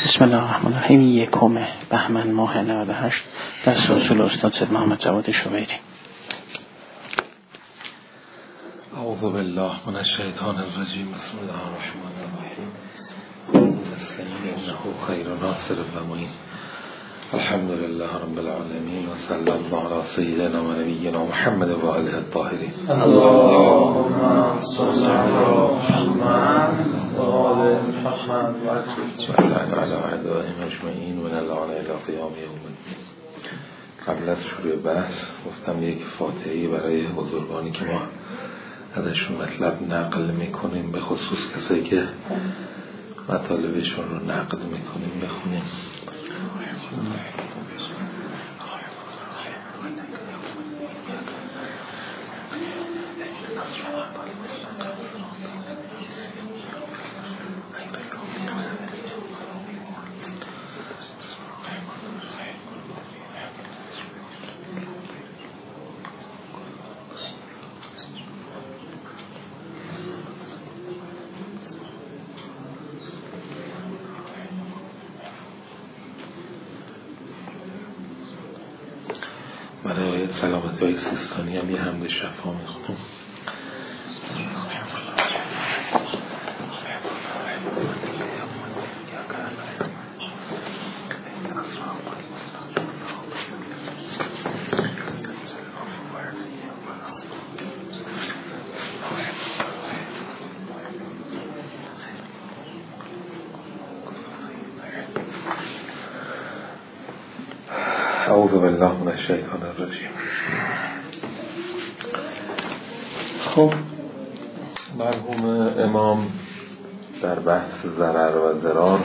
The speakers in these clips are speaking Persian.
بسم الله الرحمن الرحیم. 1 بهمن ماه 98 در سلسله استاد سید محمد جواد شبیری. اعوذ بالله من الشیطان الرجیم. بسم الله الرحمن الرحیم. انه خیر ناصر و معین. الحمد لله رب العالمین و صلی الله علی سیدنا و نبینا محمد و آله الطاهرین. اللهم صل علی محمد و آل محمد و علی اعدائهم اجمعین من الان الی قیام یوم الدین. قبل از شروع بحث گفتم یک فاتحه‌ای برای بزرگانی که ما ازشون مطلب نقل میکنیم، به خصوص کسایی که مطالبشون رو نقد میکنیم، بخونیم. برای آیت سلامتی های سیستانی هم یه حمد شفا میخونم. اعوذ بالله من الشیطان الرجیم. خب مرحوم امام در بحث ضرر و ضرار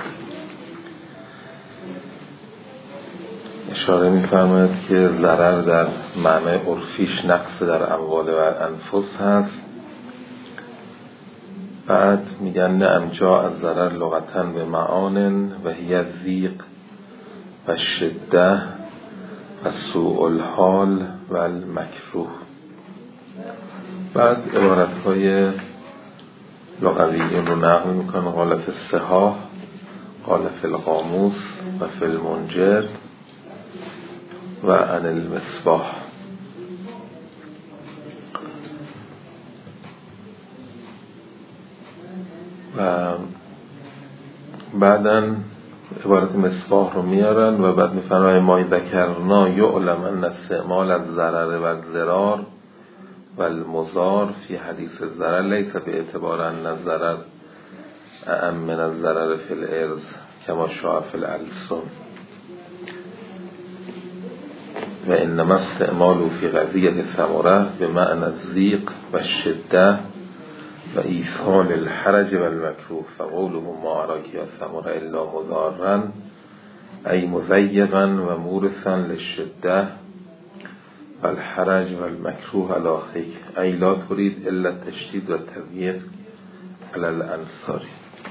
اشاره می‌فرماید که ضرر در معنای عرفیش نقص در اموال و انفس هست. بعد میگن نعم جاء الضرر لغتاً به معان و هی الضیق و شده و سوء الحال و المکروه. بعد عبارت‌های لغویین رو نقل میکنه. قال فی الصحاح، قال فی القاموس و فی المنجد و عن المصباح. و بعداً عبارت مصباح رو میارن و بعد میفرماید ما ذکرنا یعلم ان استعمال الضرر و الضرار و المضار فی حدیث الضرر لیس به اعتبار ان الضرر اعم من الضرر فی الارض کما شاع فی الالسن و انما استعماله فی قضیه ثمره به معنی الضیق و الشده و ایثار الحرج و المکروه. فقوله ما اراک یا ثمره الا مضارا ای مضیقا و مورثا للشده و الحرج و المکروه علی اخیک ای لا ترید الا التشدید و التضییق علی الانصار.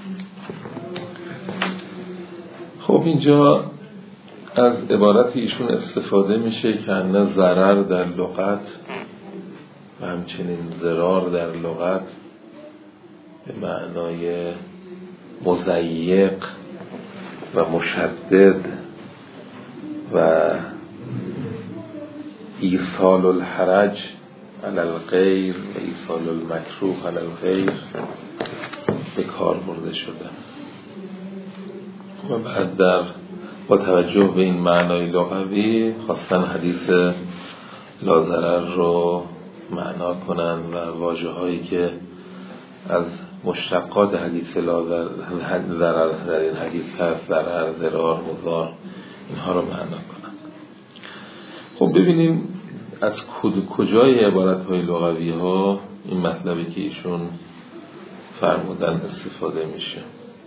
خب اینجا از عبارت ایشون استفاده میشه که ان ضرر در لغت و همچنین ضرار در لغت به معنای مضیق و مشدد و ایصال الحرج علی الغیر و ایصال المکروه علی الغیر به کار برده شده. و بعد با توجه به این معنای لغوی خواستن حدیث لا ضرر رو معنا کنن و واژه هایی که از مشتقات حدیث لا ضرر در این حدیث هست، ضرر، ضرار، مضار، اینها رو معنا کنن. خب ببینیم از کجای عبارت های لغوی ها این مطلبی که ایشون فرمودن استفاده میشه.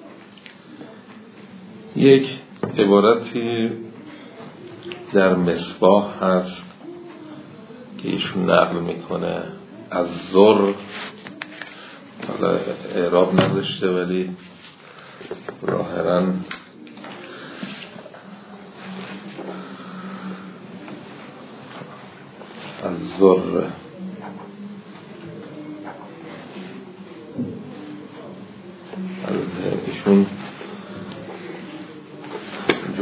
یک عبارتی در مصباح هست که ایشون نقل میکنه از ذر، حالا اعراب نداشته ولی ظاهراً از ذر ایشون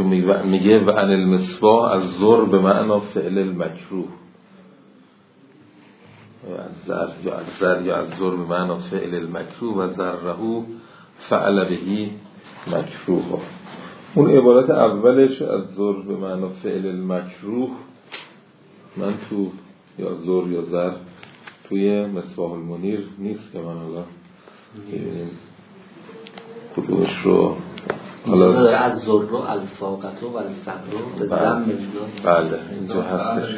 میگه و عن المصباح از زر به معنا فعل المکروه، از زر یا از زر به معنا فعل المکروه و زره فعل بهی مکروه. اون عبارت اولش از زر به معنا فعل المکروه من تو یا زر یا زر توی مصباح المنیر نیست که من حالا ببینیم کدومش رو حالا از زر و الفاقت و الفقر به زم بله اینجا هستش.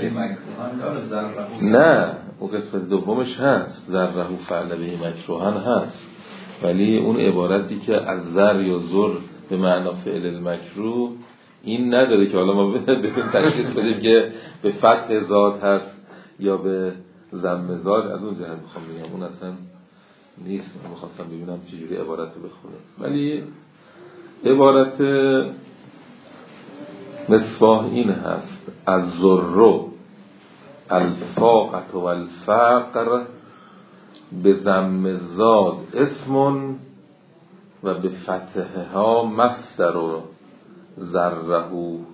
نه اون قسمت دومش هست زره فعل بهی مکروهن هست، ولی اون عبارتی که از زر یا زر به معنا فعل المکروه این نداره که حالا ما بتونیم تشخیص بدیم که به فتح ذات هست یا به ضم ذات. از اون جهت میخوام بگم اون اصلا نیست. من میخواستم ببینم چجوری عبارت رو بخونه، ولی عبارت مصباح این هست از زر الفاقت و الفقر به ضم زاد اسم و به فتحها مصدر و زره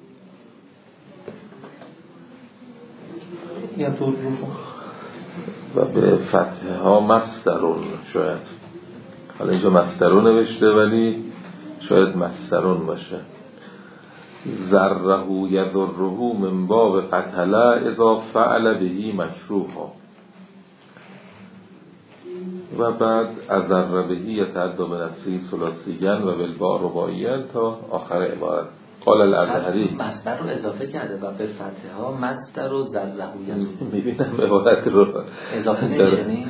و به فتحها مصدرون. شاید حالا اینجا مصدرون نوشته ولی شاید مصدرون باشه. زره یضره من باب قتله اذا فعل بهی مکروها. و بعد ازر بهی یتعدى به نفسی ثلاثیاً و بالباء رباعیاً تا آخر عبارت. قال الازهری مصدر رو اضافه کرده و به فتحها مصدر و زره میبینم عبارت رو اضافه نمیشه.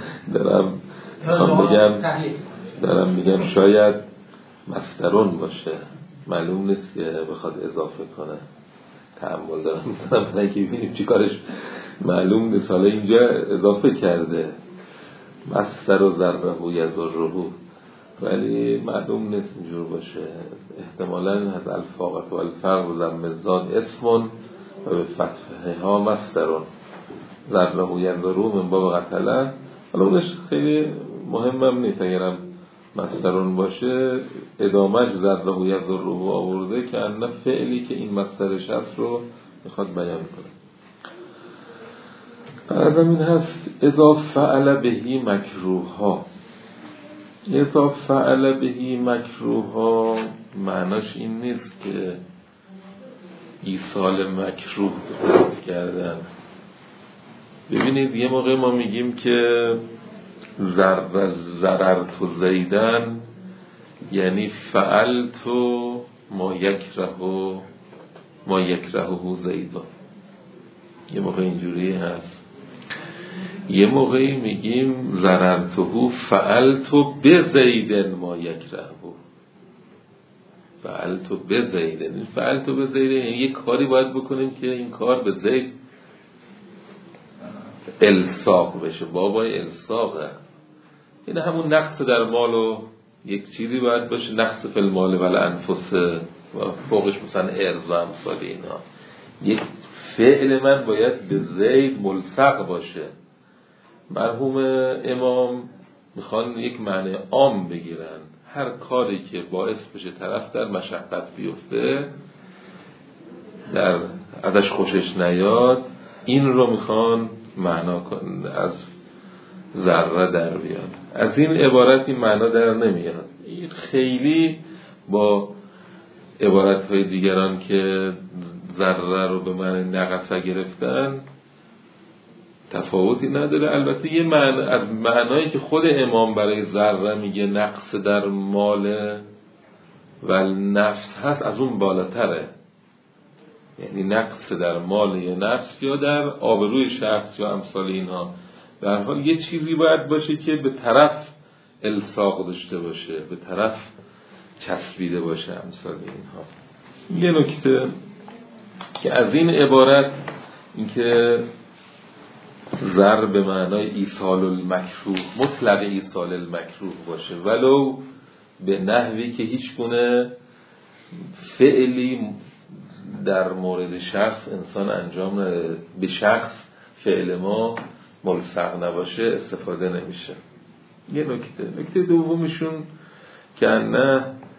دارم میگم شاید مصدرون باشه، معلوم نیست که بخواد اضافه کنه. تأمل دارم میکنم که ببینیم چی کارش معلوم نیست. حالا اینجا اضافه کرده مصدر و ضربه و یضره، ولی معلوم نیست اینجور باشه. احتمالاً از الفاقت و الفرق و ضم زاد اسم و به فتحها مصدرون ضربه و یضره من باب قتله. حالا اونش خیلی مهمم نیست، اگرم مصدرون باشه ادامهش ضربه و یضره آورده که ان فعلی که این مصدرش هست رو میخواد بیان کنه. از این هست اذا فعل بهی مکروها. اذا فعل بهی مکروها معناش این نیست که ایصال مکروه کردن. ببینید یه موقع ما میگیم که ضررت زیدن یعنی فعلت ما یکرهه زیدان، یه موقع اینجوری هست. یه موقعی میگیم ضررته فعلت به زیدن ما یکرهه، فعلت به زیدن. فعلت به زیدن یعنی یک کاری باید بکنیم که این کار به زید الصاق بشه. بابای الصاقه، این همون نقص در مال و یک چیزی باید باشه، نقص فی المال و الانفس و فوقش مثلا ارز و امثال اینا. یک فعل من باید به زید ملصق باشه. مرحوم امام میخوان یک معنی عام بگیرن، هر کاری که باعث بشه طرف در مشقت بیفته، در ازش خوشش نیاد، این رو میخوان معنا کن از ذره در بیاد. از این عبارت این معنا در نمیاد. این خیلی با عبارت‌های دیگران که ذره رو به معنی نقصه گرفتن تفاوتی نداره. البته یه معنی از معنایی که خود امام برای ذره میگه نقص در مال و نفس هست از اون بالاتره، یعنی نقص در مال یا نفس یا در آبروی شخص یا امثال اینها. در حال یه چیزی باید باشه که به طرف الصاق داشته باشه، به طرف چسبیده باشه امثال اینها. یه نکته که از این عبارت این که زر به معنای ایصال المکروه، مطلق ایصال المکروه باشه، ولو به نحوی که هیچ گونه فعلی در مورد شخص انسان انجام نده، به شخص فعل ما ملصق نباشه استفاده نمیشه. یه نکته دومشون که نه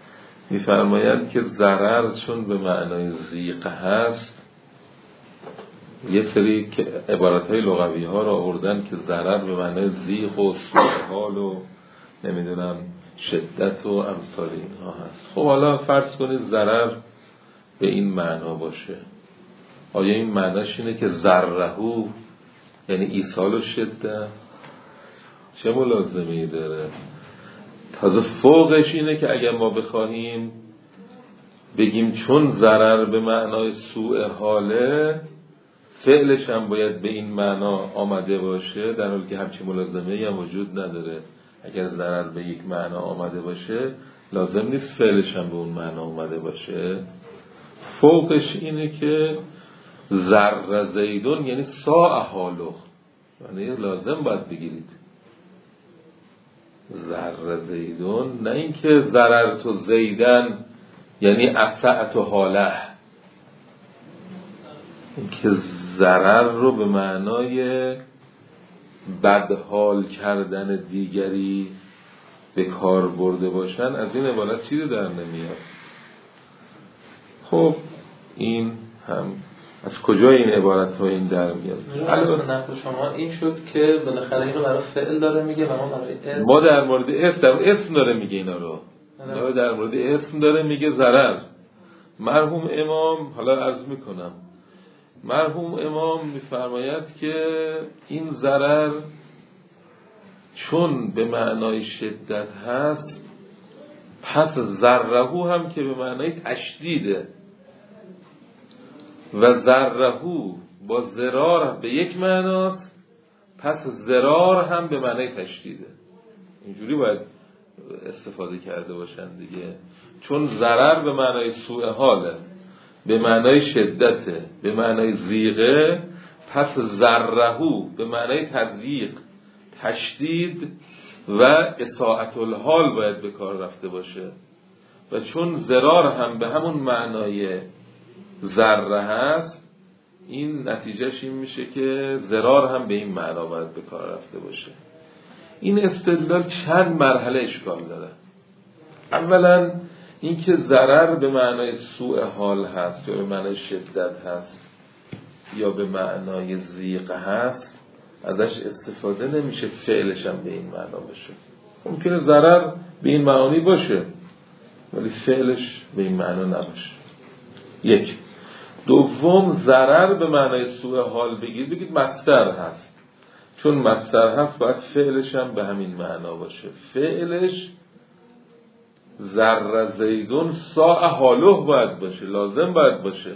میفرمایند که ضرر چون به معنای ضیق هست، یه سری که عبارتهای لغوی ها را آوردن که ضرر به معنای ضیق و سوء حال و نمیدونم شدت و امثال اینها هست. خب حالا فرض کنید ضرر به این معنا باشه، آیا این معناش اینه که ضررهو یعنی ایصال و شدت؟ چه ملازمه‌ای داره؟ تازه فوقش اینه که اگر ما بخواهیم بگیم چون ضرر به معنای سوء حاله، فعلش هم باید به این معنا آمده باشه، در حالی که همچین ملازمه‌ای هم وجود نداره. اگر ضرر به یک معنا آمده باشه لازم نیست فعلش هم به اون معنا آمده باشه. فوقش اینه که ضر زیدون یعنی ساء حالو، یعنی لازم باید بگیرید ضر زیدون، نه اینکه ضرر تو زیدن یعنی اسعت و حاله، اینکه ضرر رو به معنای بدحال کردن دیگری به کار برده باشن، از این عبارت چیزی در نمیاد. خب این هم از کجا این عبارت ها این در میاد؟ نقل شما این شد که بالاخره اینو برای فعل داره میگه و ما برای اسم، ما در مورد اسم داره میگه اینا رو، در مورد اسم داره میگه ضرر. مرحوم امام، حالا عرض میکنم، مرحوم امام میفرماید که این ضرر چون به معنای شدت هست، پس ضررهو هم که به معنای تشدیده و ضررهو با ضرار به یک معناست، پس ضرار هم به معنای تشدیده. اینجوری باید استفاده کرده باشن دیگه. چون ضرر به معنای سوء حاله، به معنای شدته، به معنای ضیقه، پس ضررهو به معنای تضییق، تشدید و اساءت الحال باید به کار رفته باشه. و چون ضرار هم به همون معنای ضرر هست، این نتیجهش این میشه که ضرار هم به این معنا باید به کار رفته باشه. این استدلال چند مرحله اشکال داره. اولا اینکه ضرر به معنای سوء حال هست یا به معنای شدت هست یا به معنای ضیق هست، ازش استفاده نمیشه فعلش هم به این معنا باشه. ممکنه ضرر به این معانی باشه ولی فعلش به این معنا نباشه. یک. دوم، ضرر به معنای سوء حال بگید مصدر هست، چون مصدر هست باید فعلش هم به همین معنا باشه. فعلش ضر زیدون ساء حالوه باید باشه، لازم باید باشه.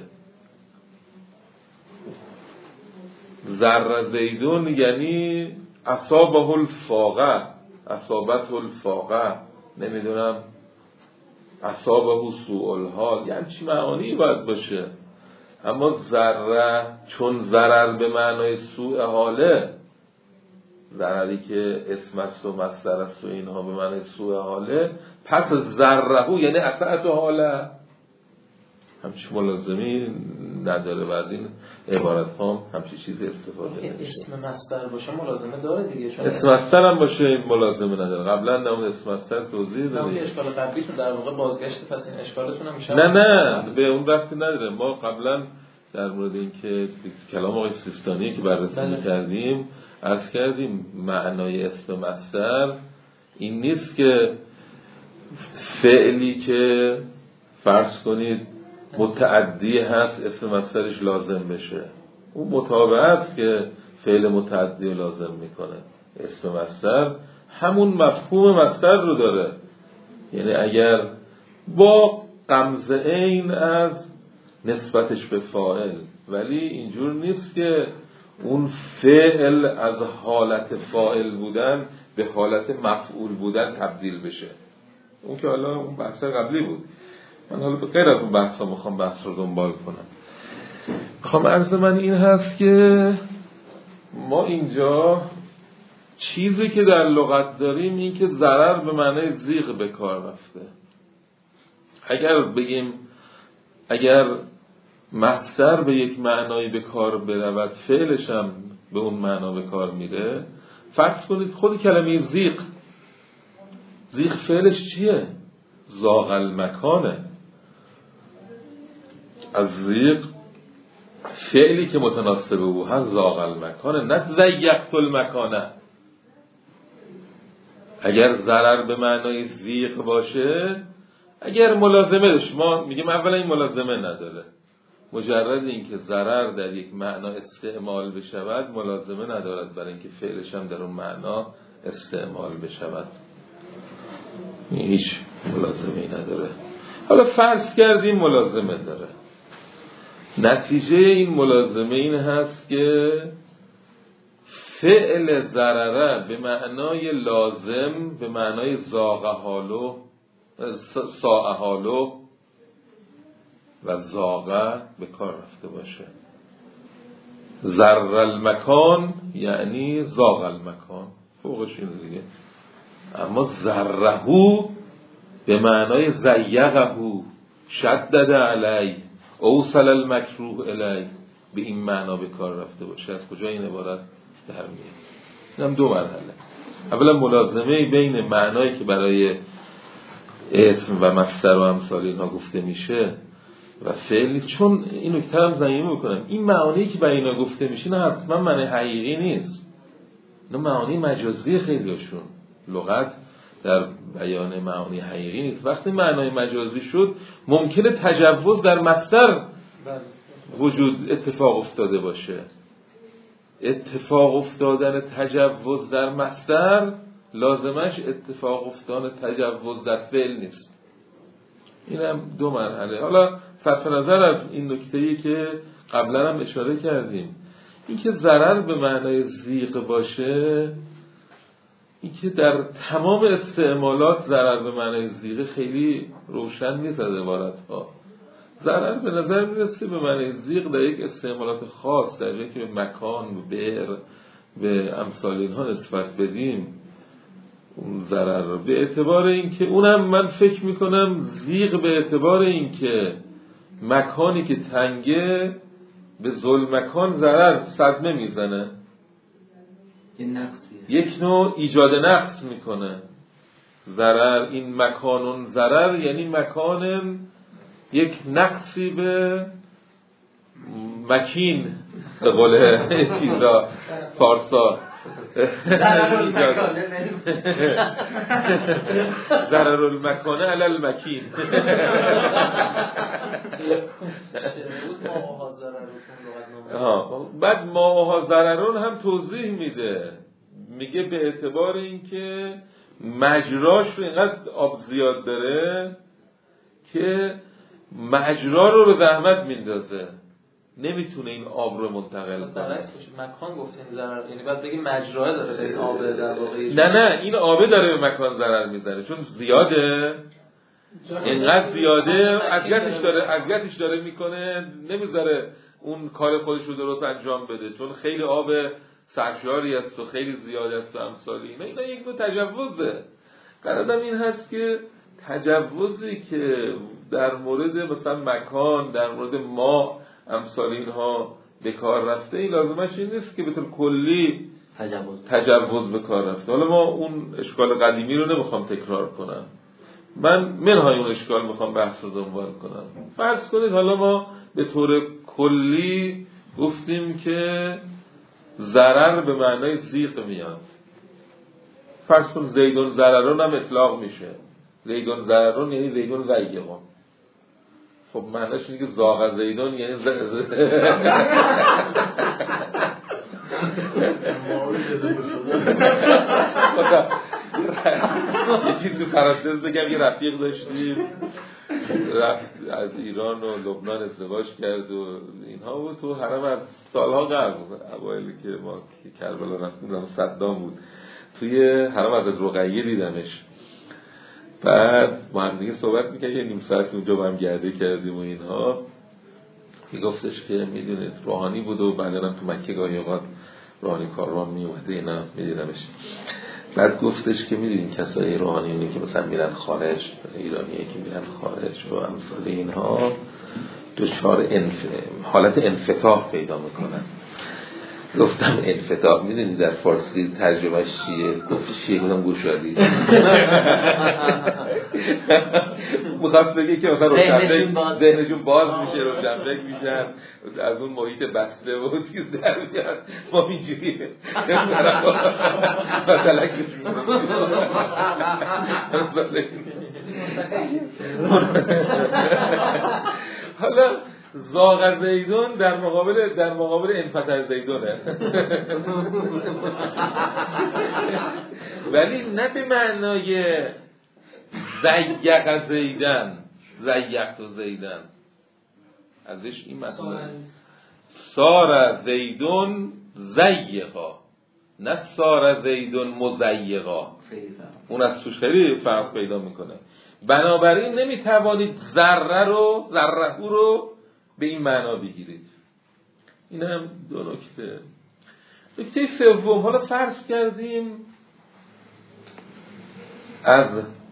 ضر زیدون یعنی اصابه الفاقه، اصابته الفاقه، نمیدونم اصابه سوء الحال، یعنی چی معانی باید باشه. اما ضرر چون ضرر به معنای سوء حاله، ضرری که اسم است و مصدر است و اینها به معنای سوء حاله، پس ضررهو یعنی اسعت حاله، همچی ملازمی نداره و از این عبارت ها همچی چیزی استفاده نمیشه. اسم مصدر باشه ملازمه داره دیگه، چون اسم مصدر هم باشه این ملازمه نداره. قبلا نمون اسم مصدر توضیح دادیم. این اشکال قبلیتون در واقع بازگشت، پس این اشکالتون هم میشه. نه به اون ربطی نداره. ما قبلا در مورد این که کلام آقای سیستانی که بررسی می‌کردیم عرض کردیم معنای اسم مصدر این نیست که فعلی که فرض کنید متعدی هست اسم مصدرش لازم بشه، اون متابع است که فعل متعدی لازم میکنه. اسم مصدر همون مفهوم مصدر رو داره، یعنی اگر با غمزه عین از نسبتش به فاعل، ولی اینجور نیست که اون فعل از حالت فاعل بودن به حالت مفعول بودن تبدیل بشه. اون که حالا اون بحث قبلی بود. من حالا غیر از اون بحثا میخوام بحث رو دنبال کنم. میخوام عرض من این هست که ما اینجا چیزی که در لغت داریم این که ضرر به معنای ضیق به کار رفته. اگر بگیم اگر مصدر به یک معنایی به کار برود فعلش هم به اون معنا به کار میره، فرض کنید خود کلمه ضیق فعلش چیه؟ زاغ المکانه. از زیغ فعلی که متناسب او هست زاغ المکانه، نه ضیقت المکانه. اگر ضرر به معنای زیغ باشه، اگر ملازمه شما میگیم اولا این ملازمه نداره، مجرد اینکه ضرر در یک معنا استعمال بشود ملازمه ندارد برای اینکه فعلش هم در اون معنا استعمال بشود، هیچ ملازمه‌ای نداره. حالا فرض کردیم ملازمه داره، نتیجه این ملازمه این هست که فعل ضرره به معنای لازم، به معنای زاغ حالو، ساء حالو و زاغه به کار رفته باشه. ضر المکان یعنی زاغ المکان، فوقش این دیگه. اما ضرهو به معنای زیغهو، شدد علی، اوصل المکروه الی، به این معنا به کار رفته باشه. از کجا این عبارت در میاد؟ این هم دو مرحله. اولا ملازمه بین معنایی که برای اسم و مصدر و امثال اینها گفته میشه و فعلی، چون این نکته هم ضمیمه میکنم، این معانی که برای اینا گفته میشه نه حتما معنی حقیقی نیست، نه معانی مجازی خیلیشون. لغت در بیان معانی حقیقی نیست. وقتی معنای مجازی شد ممکنه تجوز در مصدر وجود اتفاق افتاده باشه. اتفاق افتادن تجوز در مصدر لازمش اتفاق افتادن تجوز در فعل نیست. این هم دو مرحله. حالا صرف نظر از این نکته‌ای که قبلا هم اشاره کردیم، این که ضرر به معنای زیغ باشه، این که در تمام استعمالات ضرر به معنای زیغ خیلی روشن نیست از عبارت‌ها. ضرر به نظر میرسه به معنای زیغ در یک استعمالات خاص، در یک که به مکان، به بئر، به امثال اینها نسبت بدیم اون ضرر رو، به اعتبار اینکه اونم من فکر میکنم زیغ به اعتبار اینکه مکانی که تنگه به ظلمکان ضرر صدمه میزنه، یک نوع ایجاد نقص میکنه. ضرر این مکانون ضرر یعنی مکان یک نقصی به مکین، به قول چیزا فارسا ضرر المکانه علی المکین. بعد ماها ضررون هم توضیح میده، میگه به اعتبار اینکه مجراش رو اینقدر آب زیاد داره که مجرا رو به زحمت میندازه، نمیتونه این آب رو منتقل کنه. مکان گفتین ضرر، یعنی بعد بگیم مجرا داره این آب در واقع. نه این آب داره به مکان ضرر میزنه، چون زیاده، اینقدر زیاده، اذیتش داره میکنه، نمیذاره اون کار خودش رو درست انجام بده، چون خیلی آب سرشاری است و خیلی زیاد است و امثالی اینا یک نوع تجوزه. قرارم این هست که تجوزی که در مورد مثلا مکان، در مورد ما امثال اینها به کار رفته، این لازمش این نیست که به طور کلی تجوز به کار رفته. حالا ما اون اشکال قدیمی رو نمیخوام تکرار کنم، من منهای اون اشکال میخوام بحث رو دنبال کنم. فرض کنید حالا ما به طور کلی گفتیم که ضرر به معنای زیغ میاد. فرض کن زیدون ضررون هم اطلاق میشه، زیدون ضررون یعنی زیدون ضیقون. خب معنیش اینه که زاغ زیدون یعنی یه چیز تو پرانتز بگم، یه رفیق داشتیم رفت از ایران و لبنان ازدواج کرد و اینها بود، تو حرم از سالها قبل بود، اوایلی که ما کربلا رفتیم صدام بود، توی حرم از رقیه دیدمش. بعد ما هم دیگه صحبت میکنم، یه نیم ساعت اونجا با هم گرده کردیم و اینها. که گفتش که میدونید روحانی بود و بعد هم تو مکه گاهی اوقات روحانی کاروان میومده اینا میدیدمش. بعد گفتش که میدونین کسای روحانیونی که مثلا میرن خارج، ایرانیه که میرن خارج و امثال اینها دچار حالت انفتاح پیدا میکنن. گفتم انفتاح میدونی در فارسی ترجمهش چیه؟ گفت چیه؟ گفتم گوشواری. میخواست بگه که مثلا ذهنشون باز میشه، روشنفکر میشن، از اون محیط بسته و چیز در میاد. ما اینجوریه مثلا حالا زاغ زیدون در مقابل انفتح زیدونه، ولی نه به معنای زیق زیدن، زیقت و زیدن. ازش این مطلب سار زیدون زیقا، نه سار زیدون مزیقا. اون از توش خیلی فرق پیدا میکنه. بنابراین نمیتوانید ذره رو به این معنا بگیرید. این هم دو نکته. نکته سوم، حالا فرض کردیم از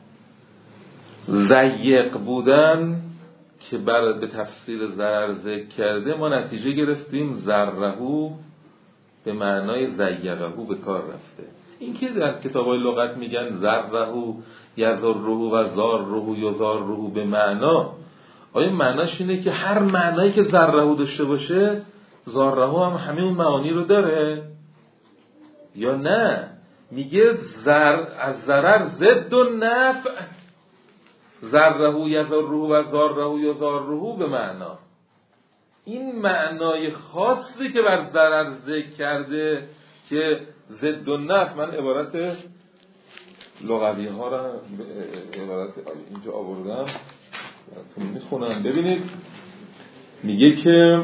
زیق بودن که به تفسیر ضرر ذکر کرده ما نتیجه گرفتیم ذرهو به معنای زیقهو به کار رفته. این که در کتاب‌های لغت میگن ذرهو یذرهو و ذارهو یذارهو به معنا، آیا معناش اینه که هر معنایی که ذرهو داشته باشه ذارهو هم همه اون معانی رو داره، یا نه میگه از ضرر ضد و نفع، ذرهو یذرهو و ذارهو یذارهو به معنا. این معنای خاصی که بر ضرر ذکر کرده که ضد و نفع، من عبارت لغوی ها را عبارت اینجا آوردم میخونم ببینید. میگه که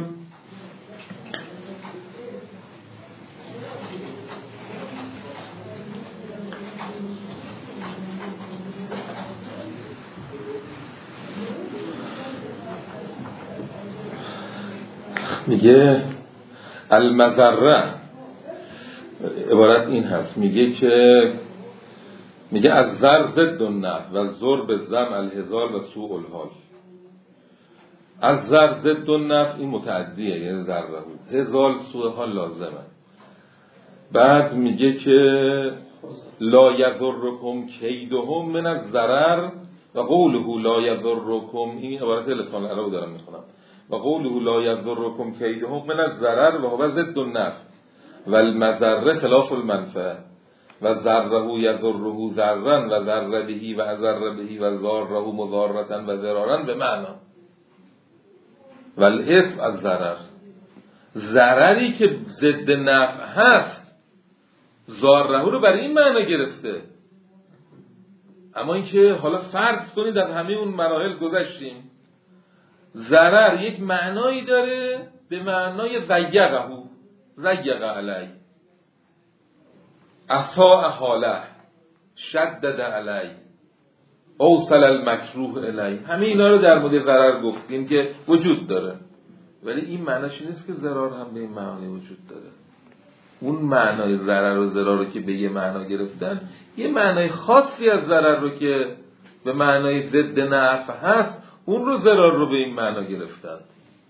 میگه المضره، عبارت این هست، میگه از زر ضد النفع و زر به زم الهزال و سوء الحال. از زر ضد النفع این متعدیه، یعنی ذره، هزال سوء حال لازمه. بعد میگه که لا یضرکم کیدهم من الضرر و قوله لا یضرکم، این عبارت لسان عرب دارم میخونم، و قوله لا یضرکم کیدهم من الضرر و هو ضد النفع و المضره خلاف المنفعه و ذره یضره ذرا و ذره بهی و اضر بهی و ضاره مضارتا و ضرارا به معنا و الاسم از ضرر. ضرری که ضد نفع هست ضاره رو برای این معنا گرفته. اما اینکه حالا فرض کنید از همه اون مراحل گذشتیم، ضرر یک معنایی داره به معنای زیق علی، اساء حاله، شدد علی، اوصل المکروه الی. همه اینا رو در مورد ضرر گفتیم که وجود داره، ولی این معناش نیست که ضرر هم به این معنی وجود داره. اون معنای ضرر و ضرر رو که به یه معنا گرفتن، یه معنای خاصی از ضرر رو که به معنای ضد نفع هست، اون رو ضرر رو به این معنا گرفتن.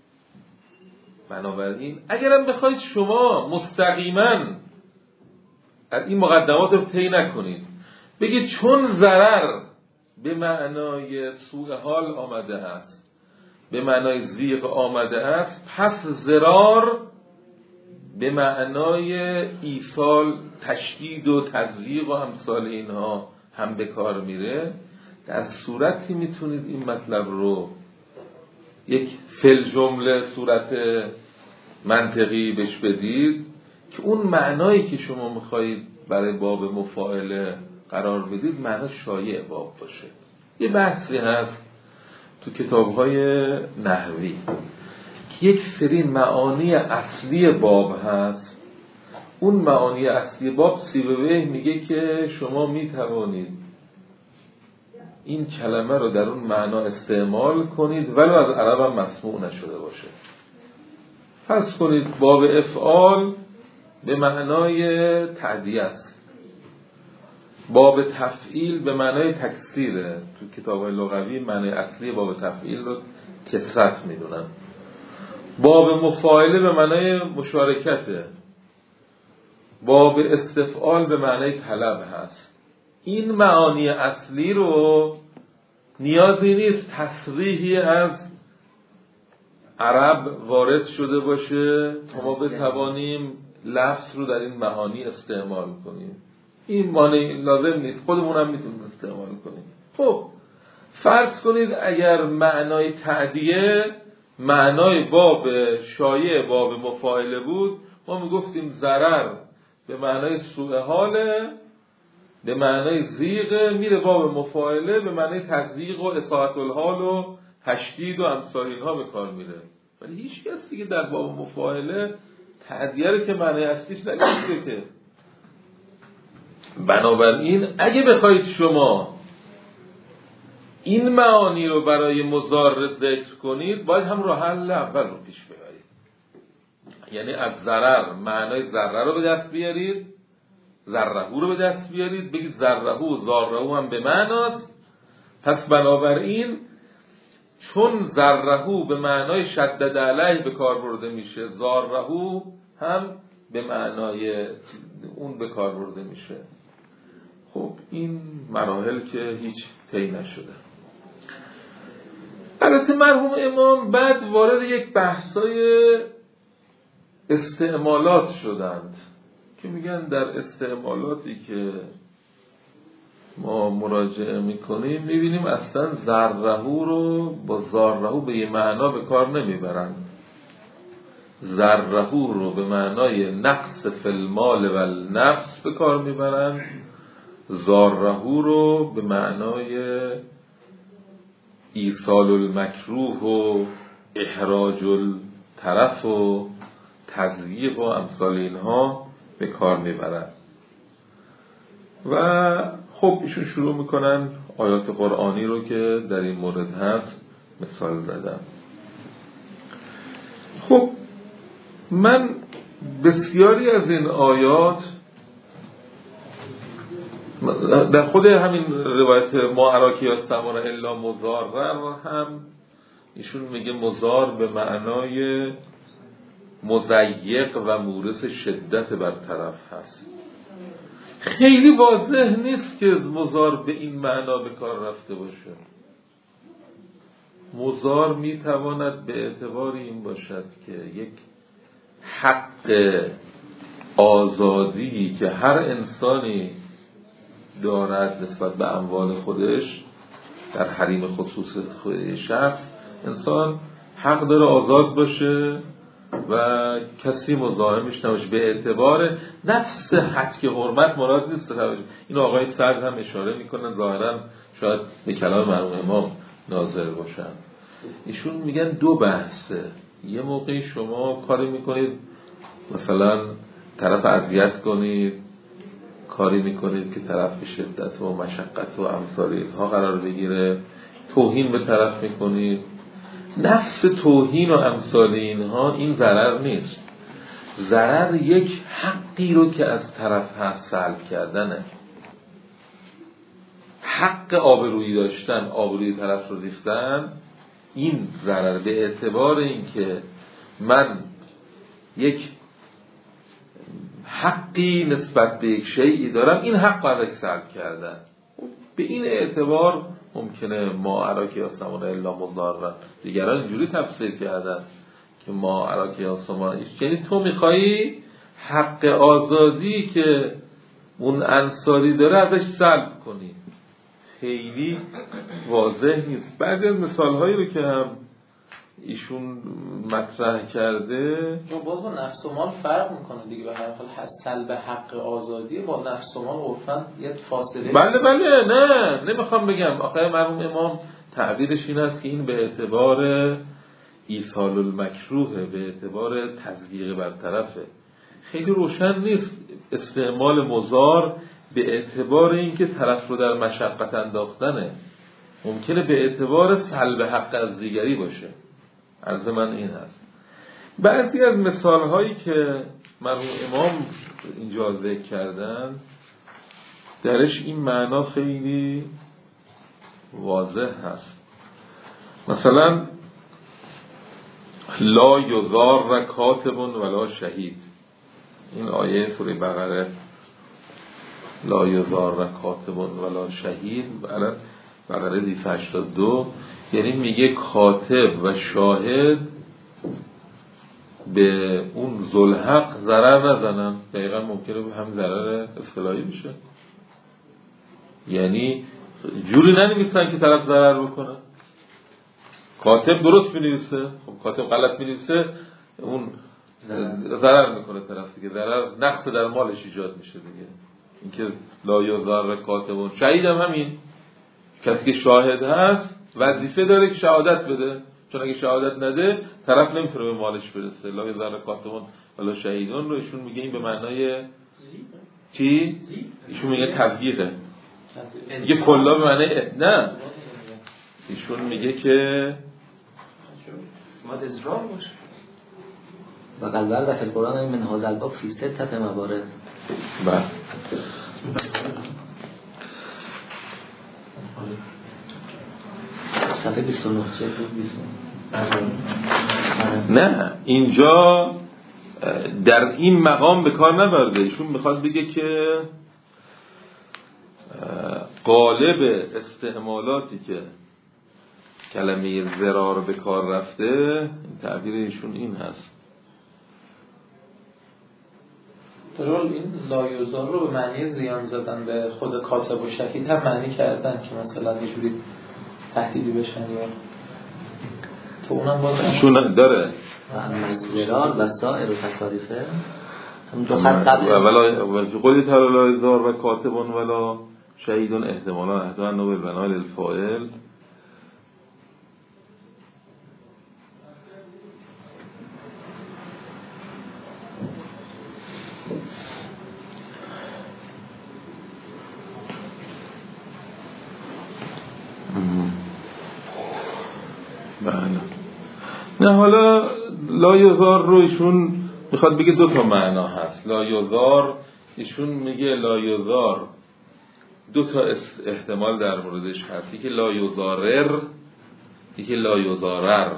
بنابراین اگرم بخواید شما مستقیما از این مقدمات رو طی نکنید، بگید چون ضرر به معنای سوء حال آمده است، به معنای ضیق آمده است، پس ضرار به معنای ایصال، تشدید و تضییق و امثال اینها هم به کار میره. در صورتی میتونید این مطلب رو یک فل جمله صورت منطقی بهش بدید که اون معنایی که شما میخواهید برای باب مفاعله قرار بدید معنا شایع باب باشه. یه بحثی هست تو کتاب‌های نحوی که یک سری معانی اصلی باب هست. اون معانی اصلی باب سیبویه میگه که شما میتوانید این کلمه رو در اون معنا استعمال کنید ولو از عرب هم مسموع نشده باشه. فرض کنید باب افعال به معنای تعدیه است، باب تفعیل به معنای تکثیره. تو کتاب‌های لغوی معنی اصلی باب تفعیل رو کثرت میدونن. باب مفاعله به معنای مشارکته، باب استفعال به معنای طلب هست. این معانی اصلی رو نیازی نیست تصریحی از عرب وارد شده باشه تا ما بتوانیم لفظ رو در این معانی استعمال کنیم. این معنی لازم نیست، خودمون هم میتونیم استعمال کنیم. خب فرض کنید اگر معنای تعدیه معنای باب شایع باب مفاعله بود، ما میگفتیم ضرر به معنای سوء حاله، به معنای زیغه، میره باب مفاعله به معنای تزییق و اساءة الحال و تشدید و امثال اینها به کار میره. ولی هیچ کسی که در باب مفاعله تعدیه رو که معنای اصلیش نگفته که. بنابراین اگه بخواید شما این معانی رو برای مضارع ذکر کنید، باید هم راه حل اول رو پیش ببرید. یعنی از ضرر معنای ضرر رو به دست بیارید، ضرهو رو به دست بیارید، بگید ضرهو و ضارهو هم به معناست. پس بنابراین چون ضرهو به معنای شدد علیه به کار برده میشه، ضارهو هم به معنای اون به کار برده میشه. خب این مراحل که هیچ طی نشده. البته مرحوم امام بعد وارد یک بحثای استعمالات شدند که میگن در استعمالاتی که ما مراجعه میکنیم میبینیم اصلا ضرهو رو با ضارهو به یه معنا به کار نمیبرن. ضرهو رو به معنای نقص فی المال و النفس به کار میبرن، ضارهو رو به معنای ایصال المکروه و احراج الطرف و تضییق و امثال اینها به کار میبرن. و خب ایشون شروع میکنن آیات قرآنی رو که در این مورد هست مثال زدم. خب من بسیاری از این آیات در خود همین روایت ما اراکی یا سمار الا مضارر هم ایشون میگه مضار به معنای مضیق و مورث شدت بر طرف هست. خیلی واضح نیست که مضار به این معنا به کار رفته باشه. مضار میتواند به اعتبار این باشد که یک حق آزادی که هر انسانی دارد نسبت به اموال خودش در حریم خصوص شخص، انسان حق داره آزاد باشه و کسی مزاحمش نباشه. به اعتبار نفس حد که حرمت مراد نیست. این آقای سرد هم اشاره میکنن، ظاهرا شاید به کلام مرحوم امام ناظر باشن. ایشون میگن دو بحثه. یه موقعی شما کاری میکنید مثلا طرف اذیت کنید، کاری میکنید که طرف به شدت و مشقت و امثال اینها قرار بگیره، توهین به طرف میکنید. نفس توهین و امثال اینها این ضرر نیست. ضرر یک حقی رو که از طرف هست سلب کردنه. حق آبرویی داشتن، آبروی طرف رو ریختن، این ضرر به اعتبار این که من یک حقی نسبت به یک شیئی دارم، این حق رو ازش سلب کردن. به این اعتبار ممکنه ما اراکی آسمان الا مضارن. دیگران اینجوری تفسیر کردن که ما اراکی آسمان، یعنی تو میخوایی حق آزادی که اون انصاری داره ازش سلب کنی. خیلی واضح نیست. بعضی از مثالهایی رو که هم ایشون مطرح کرده باز با نفس و مال فرق میکنه دیگه. به هر حال سلب حق آزادی با نفس و مال عرفاً یه فاصله. بله نه نمیخوام بگم. آخه مرحوم امام تعبیرش این است که این به اعتبار ایصال المکروه، به اعتبار تضییق بر طرفه. خیلی روشن نیست استعمال مضار به اعتبار اینکه طرف رو در مشقت انداختنه. ممکنه به اعتبار سلب حق از دیگری باشه. عرض من این هست. بعضی از مثال هایی که مرحوم امام اینجا ذکر کردن درش این معنا خیلی واضح هست. مثلا لا یضار کاتب ولا شهید، این آیه سوره بقره، لا یضار کاتب ولا شهید. بقره 282 یعنی میگه کاتب و شاهد به اون ذوالحق ضرر نزنن. دقیقا ممکنه به هم ضرر اصطلاحی بشه، یعنی جوری ننویسن که طرف ضرر بکنه. کاتب درست می‌نویسه، خب کاتب غلط می‌نویسه، اون ضرر میکنه طرف دیگه، ضرر نقص در مالش ایجاد میشه دیگه. اینکه لا یضر کاتبون، شهید هم همین، کسی که شاهد هست وظیفه داره که شهادت بده، چون اگه شهادت نده طرف نمیتونه به مالش برسه. لا یضر کاتبون ولا شهیدون رو ایشون میگه این به معنای چی؟ ایشون میگه تبلیغه، میگه کلا به معنای نه، ایشون میگه که باید اجرام باشه. و قد ورد فی القرآن من هذا الباب فی 6 موارد. بله. صفحه 29 نه اینجا در این مقام به کار نبرده. ایشون میخواد بگه که غالب استعمالاتی که کلمه ضرار به کار رفته، تعبیر ایشون این هست. درال این لایوزار رو به معنی زیان زدن به خود کاتب و شهید هم معنی کردن که مثلا یه جوری تهدیدی بشن، یا تو اونم باز ایشون داره و اما ضرار و سائر و تصاریفه هم دو خط قبل ولا قولی تعالی لایوزار و کاتبون ولا شهیدون احتمالا احتمال نوع بنای للفائل. نه حالا لایوزار رو ایشون میخواد بگه دو تا معنا هست. لایوزار ایشون میگه لایوزار دو تا احتمال در موردش هست، یکی لایوزارر یکی لایوزارر،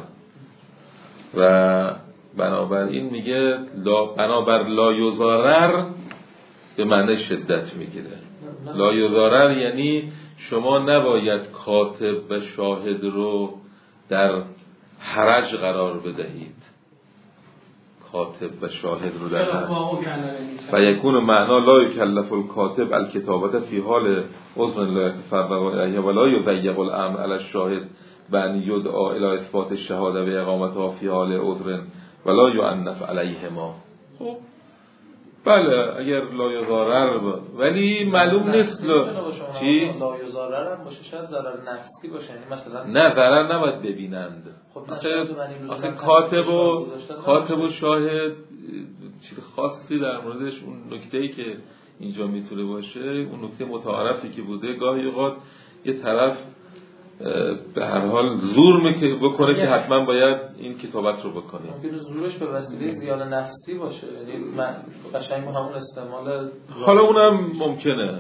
و بنابراین میگه بنابر لایوزارر به معنی شدت میگیره. لایوزارر یعنی شما نباید کاتب و شاهد رو در حرج قرار بدهید، کاتب و شاهد رو در حرج. و یکون معنا لا یکلف الکاتب الکتابت فی حال عذر لا یتفرق علیه ولا یضیق الامر علی الشاهد بان یدعا الی اثبات الشهاده و اقامتها فی حال عذر ولا یعنف علیهما. خب بله اگر لا یضرر، ولی معلوم نیست چی لا یضرر هم باشه، شاید ضرر نفسی باشه، یعنی مثلا نه ضرر نباید ببینند. خب آخه کاتب و شاهد چیز خاصی در موردش، اون نکته‌ای که اینجا میتونه باشه، اون نکته متعارفی که بوده، گاهی اوقات یه طرف به هر حال زور بکنه که حتما باید این کتابت رو بکنه. ممکنه زورش به وسیله زیان نفسی باشه، یعنی من قشنگ با همون استعمال حالا اونم ممکنه.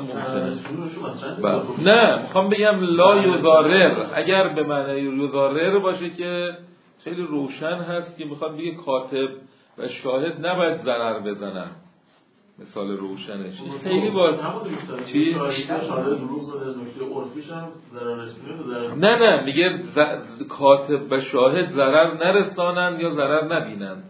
نه میخوام بگم لا یضرر، اگر به معنی یضرر باشه که خیلی روشن هست که میخواد بگه کاتب و شاهد نباید ضرر بزنن، مثال روشنش خیلی باز چی؟ نه میگه کاتب و شاهد ضرر نرسانن یا ضرر نبینن.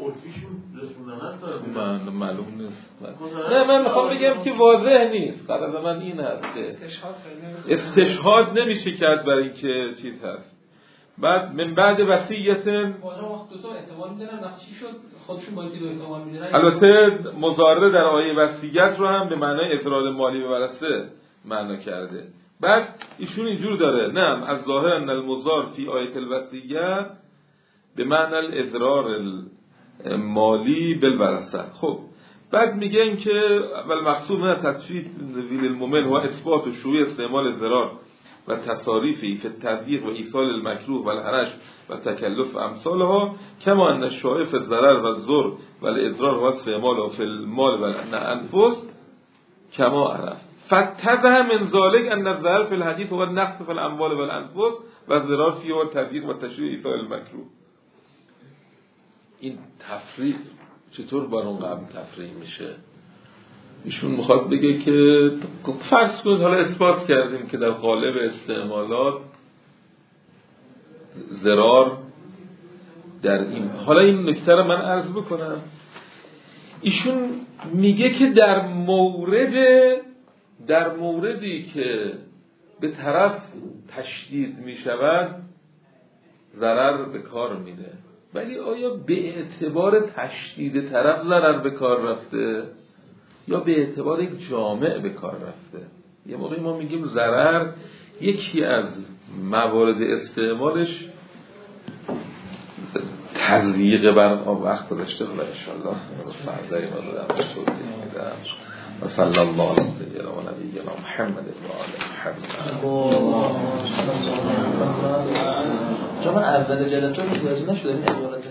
من معلوم نیست. نه من میخوام بگم که واضح نیست. غرض من این هست که استشهاد نمیشه کرد برای اینکه چیز هست. بعد من بعد وصیت دو تا احتمال میدن چی شد خودشون با دو احتمال میدن. البته مضارره در آیه وصیت رو هم به معنای اضرار مالی به ورثه معنا کرده. بعد ایشون اینجور داره، نه از ظاهر ان المضار فی آیه الوصیت به معنی الاضرار مالی بالورثه. خب بعد میگه این که اول مقصود من تثبیت ذیل الممل و اثبات و شروع استعمال اضرار و تصاریفی فی التضییق و ایصال المکروه و الحرج و تکلف امثالها کما ان الشائع فی الضرر و الضر و الاضرار و استعمال فی المال و الانفس کما عرف فتزه من ذلك ان الضرر فی الحديث و النقص فی الاموال و الانفس و الضرار فی و التضییق و تشریع ایصال المکروه. این تفریق چطور بر اون قبل تفریق میشه؟ ایشون میخواد بگه که فرض کنید حالا اثبات کردیم که در قالب استعمالات ضرار در این، حالا این نکته رو من عرض بکنم. ایشون میگه که در موردی که به طرف تشدید میشود ضرر به کار میره، ولی آیا به اعتبار تشدید طرف ضرر به کار رفته یا به اعتبار یک جامع به کار رفته؟ یه موقعی ما میگیم ضرر یکی از موارد استعمالش تضییق بر وقت داشته. حالا انشاءالله فردای ما رو درش توضیح میدم. و صلی الله علی سیدنا و نبینا محمد و آل محمد. من اول جلسه متوجه نشدم این عبارت